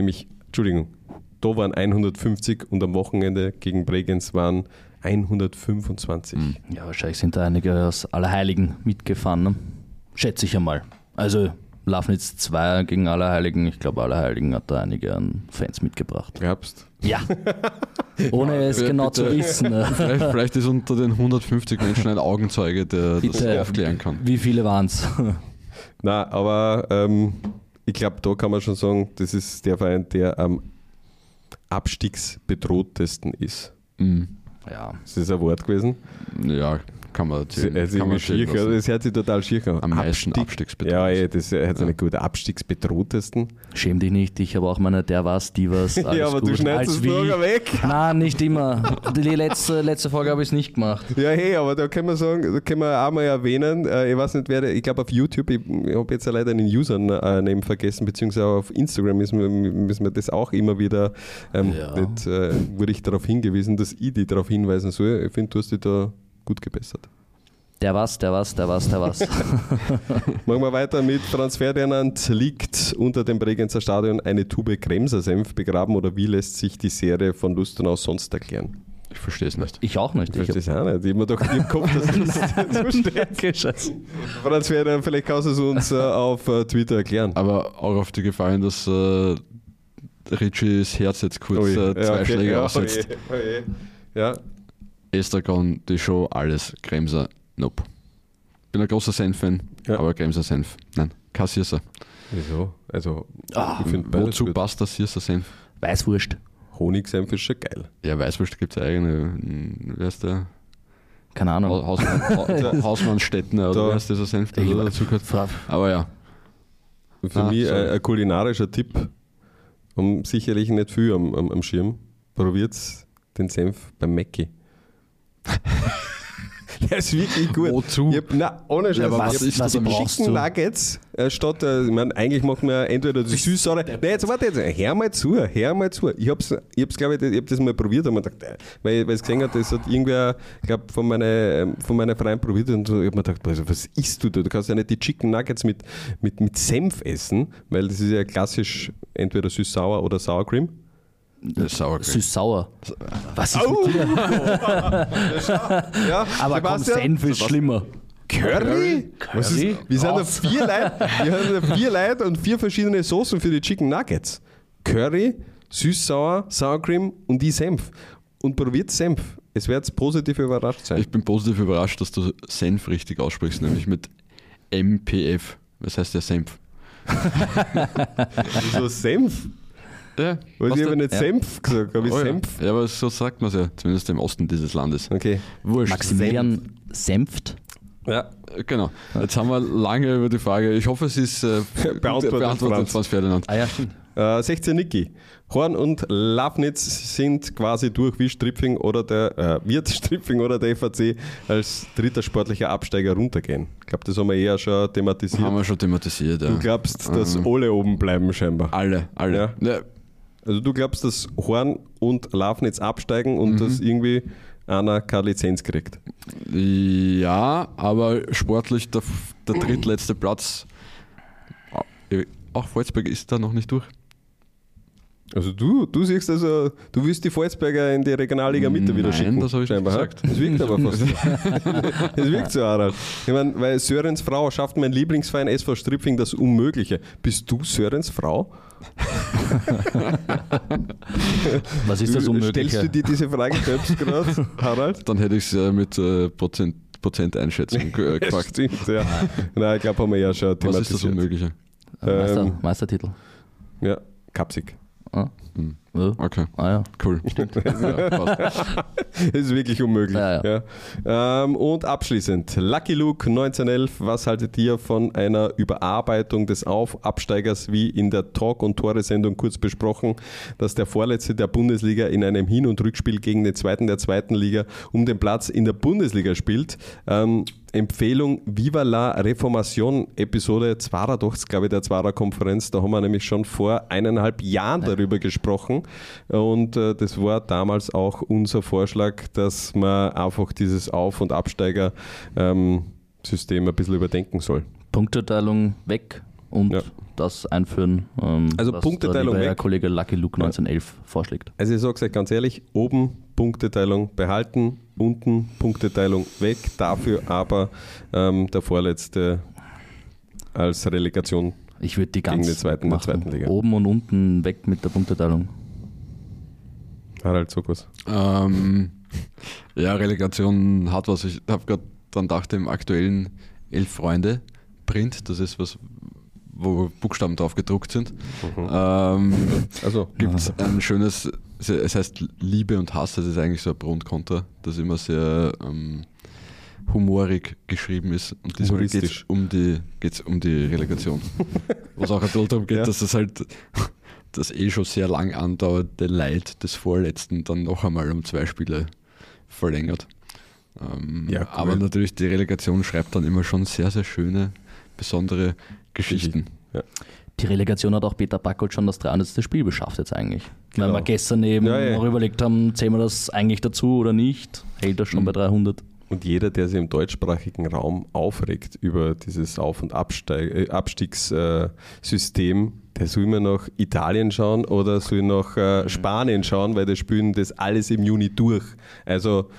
da waren 150 und am Wochenende gegen Bregenz waren 125. Ja, wahrscheinlich sind da einige aus Allerheiligen mitgefahren. Ne? Schätze ich einmal. Also Lafnitz 2 gegen Allerheiligen. Ich glaube, Allerheiligen hat da einige an Fans mitgebracht. Glaubst? Ja. Ohne es genau zu wissen. Ne? Vielleicht ist unter den 150 Menschen ein Augenzeuge, der das Bitte. aufklären kann. Wie viele waren es? Na, aber ich glaube, da kann man schon sagen, das ist der Verein, der am abstiegsbedrohtesten ist. Ja. Ist das ein Wort gewesen? Ja, kann man erzählen. Es Kann man erzählen lassen. das hört sich total schier an. Am meisten abstiegsbedroht. Ja, das hört sich nicht gut. Abstiegsbedrohtesten. Schäm dich nicht, ich habe auch meine Der was, die was. Alles Ja, aber gut. du schneidest Als es wie. nachher weg. Nein, nicht immer. Die letzte Folge habe ich es nicht gemacht. Ja, hey, aber da können wir sagen, da können wir auch mal erwähnen, ich weiß nicht, ich glaube auf YouTube, ich habe jetzt leider den Username vergessen, beziehungsweise auf Instagram müssen wir das auch immer wieder, wurde ich darauf hingewiesen, dass ich dich darauf hinweisen soll. Ich finde, du hast dich da gut gebessert. Der was. Machen wir weiter mit Transfer Ferdinand. Liegt unter dem Bregenzer Stadion eine Tube Kremser Senf begraben oder wie lässt sich die Serie von Lustenau sonst erklären? Ich verstehe es nicht. Ich auch nicht. Ich verstehe es auch nicht. Ich habe mir doch im Kopf, dass das zusteht. Franz Ferdinand, vielleicht kannst du es uns auf Twitter erklären. Aber auch auf die Gefahr hin, dass Ritchies Herz jetzt kurz zwei Schläge aussetzt. Ja. Estragon, die Show, alles. Kremser, nope. Bin ein großer Senf-Fan, Ja. aber Kremser Senf, nein. Kein Sirser. Wieso? Also, ich finde beides Wozu gut. passt der Sirser Senf? Weißwurst. Honigsenf ist schon geil. Ja, Weißwurst gibt es ja eigene, wer ist der? Keine Ahnung. Hausmann Stettner, oder Da- wer ist dieser Senf, der da dazu gehört? Aber ja. Und für mich sorry. ein kulinarischer Tipp, um sicherlich nicht viel am Schirm, probiert den Senf beim Mackie. Der ist wirklich gut. Wozu? Ohne Scheiß. Ja, aber was ich ist hab das am Chicken Nuggets statt, ich meine, eigentlich macht man entweder die Süßsäure. Nein, jetzt warte jetzt, hör mal zu. Ich hab's glaube ich, das mal probiert und mir gedacht, weil ich gesehen habe, das hat irgendwer, ich glaube, von meiner Freundin probiert und so, ich hab mir gedacht, also, was isst du da? Du kannst ja nicht die Chicken Nuggets mit Senf essen, weil das ist ja klassisch entweder süß-sauer oder Sour Cream. Sauercreme. Süß-sauer. Was ist mit dir? Ja, Aber komm, Sebastian, Senf ist schlimmer. Curry? Was ist, wir sind da Was? 4 Leute, wir haben da 4 Leute und 4 verschiedene Soßen für die Chicken Nuggets. Curry, süß-sauer, Sour Cream und die Senf. Und probiert Senf. Es wird positiv überrascht sein. Ich bin positiv überrascht, dass du Senf richtig aussprichst, nämlich mit MPF. Was heißt der Senf? So Senf? Ja, Weil ich habe nicht Ja. Senf gesagt, habe ich Senf? Ja, aber so sagt man es ja, zumindest im Osten dieses Landes. Okay. Wurscht. Maximilian Senft. Ja. Genau. Jetzt haben wir lange über die Frage. Ich hoffe, es ist beantwortet, Franz. Franz Ferdinand. Ah ja, stimmt. 16 Niki. Horn und Lafnitz sind quasi durch wie Stripfing oder wird Stripfing oder der FAC als dritter sportlicher Absteiger runtergehen. Ich glaube, das haben wir eher schon thematisiert. Haben wir schon thematisiert, ja. Du glaubst, dass alle oben bleiben scheinbar. Alle. Ja. Also du glaubst, dass Horn und Lafnitz absteigen und dass irgendwie einer keine Lizenz kriegt. Ja, aber sportlich der drittletzte Platz. Auch Volzberg ist da noch nicht durch. Also du siehst also, du willst die Volzberger in die Regionalliga Mitte wieder Nein, schicken. das habe ich nicht scheinbar, gesagt. Das wirkt aber fast so. Das wirkt so, Harald. Ich meine, weil Sörens Frau schafft mein Lieblingsverein SV Stripfing das Unmögliche. Bist du Sörens Frau? Was ist das Unmögliche? Stellst du dir diese Frage selbst gerade, Harald? Dann hätte ich es mit Prozenteinschätzung gefragt. Stimmt, ja. Nein, ich glaube, haben wir ja schon Was ist das thematisiert. Unmögliche? Meistertitel. Ja, Kapsig. Ah. Hm. Ja. Okay, Ah ja. cool. Ja, passt. Das ist wirklich unmöglich. Ja. Und abschließend, Lucky Luke 1911, was haltet ihr von einer Überarbeitung des Absteigers, wie in der Talk- und Tore-Sendung kurz besprochen, dass der Vorletzte der Bundesliga in einem Hin- und Rückspiel gegen den Zweiten der Zweiten Liga um den Platz in der Bundesliga spielt? Empfehlung Viva la Reformation, Episode 82, glaube ich, der Zwarer-Konferenz. Da haben wir nämlich schon vor 1,5 Jahren darüber gesprochen. Und das war damals auch unser Vorschlag, dass man einfach dieses Auf- und Absteiger-System ein bisschen überdenken soll. Punkteteilung weg und Ja. das einführen, Also was Punkteteilung der weg. Kollege Lucky Luke 1911 vorschlägt. Also ich sage es euch ganz ehrlich, oben Punkteteilung behalten, unten Punkteteilung weg, dafür aber der Vorletzte als Relegation. Ich würde die Gegen ganz den Zweiten der Zweiten Liga. oben und unten weg mit der Punkteteilung. Harald, sag was. Ja, Relegation hat was. Ich habe gerade dann gedacht, im aktuellen 11 Freunde Print, das ist was, wo Buchstaben drauf gedruckt sind, Also, gibt es ein schönes, es heißt Liebe und Hass, das ist eigentlich so ein Pro und Contra, das immer sehr humorig geschrieben ist. Und diesmal geht es Humoristisch. um die Relegation. Was auch ein bisschen darum geht, Ja. dass es halt das schon sehr lang andauernde Leid des Vorletzten dann noch einmal um 2 Spiele verlängert. Ja, cool. Aber natürlich, die Relegation schreibt dann immer schon sehr, sehr schöne, besondere Geschichten. Die Relegation hat auch Peter Backold schon das 300. Spiel beschafft jetzt eigentlich. Genau. Weil wir gestern eben Ja. noch überlegt haben, zählen wir das eigentlich dazu oder nicht, hält er schon bei 300. und jeder, der sich im deutschsprachigen Raum aufregt über dieses Auf- und Abstiegssystem, der soll immer nach Italien schauen oder soll nach Spanien schauen, weil die spielen das alles im Juni durch. Also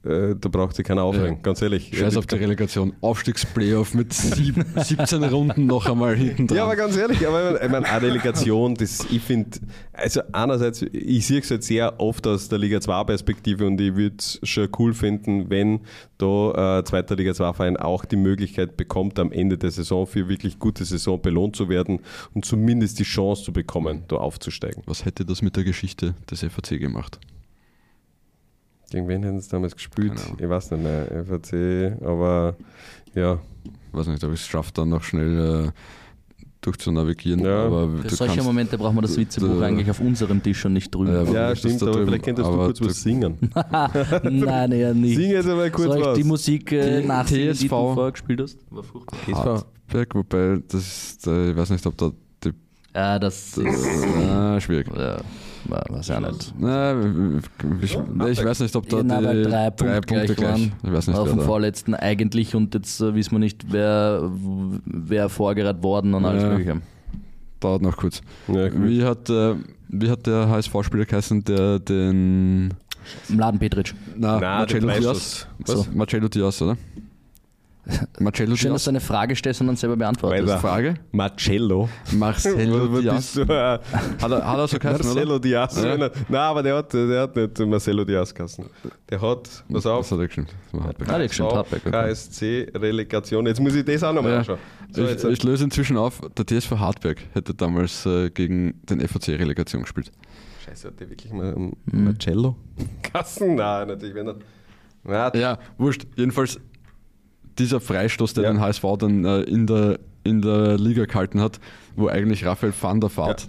da braucht sich keiner aufregen, ganz ehrlich. Scheiß auf die Relegation. Aufstiegsplayoff mit 17 Runden noch einmal hinten dran. Ja, aber ganz ehrlich, aber ich meine, eine Relegation, ich finde, also einerseits, ich sehe es jetzt sehr oft aus der Liga 2 Perspektive und ich würde es schon cool finden, wenn da zweiter Liga 2 Verein auch die Möglichkeit bekommt, am Ende der Saison für wirklich gute Saison belohnt zu werden und zumindest die Chance zu bekommen, da aufzusteigen. Was hätte das mit der Geschichte des FAC gemacht? Gegen wen hätten sie damals gespielt? Ich weiß nicht mehr, FAC, aber ja. Weiß nicht, ob ich es schaffe, dann noch schnell durchzunavigieren. Ja. Aber Für solche Momente braucht man das Witzebuch eigentlich auf unserem Tisch und nicht drüben. Ja, stimmt, aber drüben, vielleicht könntest du kurz was singen. Nein, eher nicht. Sing jetzt einmal kurz Soll ich was. die Musik nachsingen, die TSV du vorher gespielt hast? War furchtbar. Hartberg, wobei ich weiß nicht, ob da Ja, das ist... schwierig. Ja, weiß ich auch nicht. Ich weiß nicht, ob da Ja, weil die 3 Punkte gleich waren. Ich weiß nicht, Auf wer dem da. vorletzten eigentlich und jetzt wissen wir nicht, wer vorgereiht worden und alles Mögliche. Dauert noch kurz. Ja, gut. Wie hat der HSV-Spieler geheißen, der den... Mladen Petric. Nein, Marcelo der Diaz. Freistoß. Was? Marcelo Diaz, oder? Marcelo Schön, dass Diaz. du eine Frage stellst und dann selber beantwortest. Weiter. Frage? Marcello. Marcelo Was Diaz. bist du? Hat er so geheißen, Marcelo oder? Diaz. Ja. Nein, aber der hat nicht Marcelo Diaz geheißen. Der hat, pass auf, Das hat er gestimmt. Das war Hartberg. Ah, das stimmt, Hartberg. Okay. KSC-Relegation. Jetzt muss ich das auch nochmal Ja. anschauen. So, jetzt, Ich löse inzwischen auf, der TSV Hartberg hätte damals gegen den FAC-Relegation gespielt. Scheiße, hat der wirklich mal Marcello? Kassen? Nein, natürlich nicht. Nein, Ja, wurscht. Jedenfalls dieser Freistoß, der Ja. den HSV dann in der Liga gehalten hat, wo eigentlich Raphael van der Vaart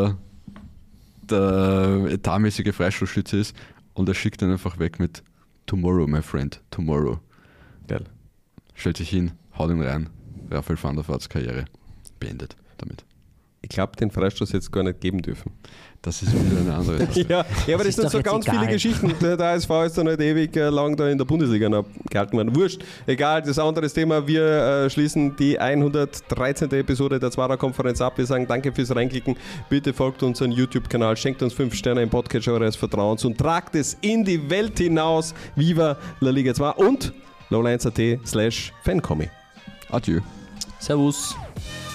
der etatmäßige Freistoßschütze ist und er schickt ihn einfach weg mit Tomorrow, my friend, tomorrow. geil. Stellt sich hin, haut ihn rein. Raphael van der Vaarts Karriere beendet damit. Ich glaube, den Freistoß jetzt gar nicht geben dürfen. Das ist wieder eine andere Sache. Ja, aber das ist sind doch so jetzt ganz egal. viele Geschichten. Der HSV ist dann halt ewig lang da in der Bundesliga noch gehalten worden. Wurscht, egal, das ist ein anderes Thema. Wir schließen die 113. Episode der Zwarer-Konferenz ab. Wir sagen danke fürs Reinklicken. Bitte folgt unseren YouTube-Kanal, schenkt uns 5 Sterne im Podcast eures Vertrauens und tragt es in die Welt hinaus. Viva La Liga 2 und lowlines.at/Fancomi. Adieu. Servus.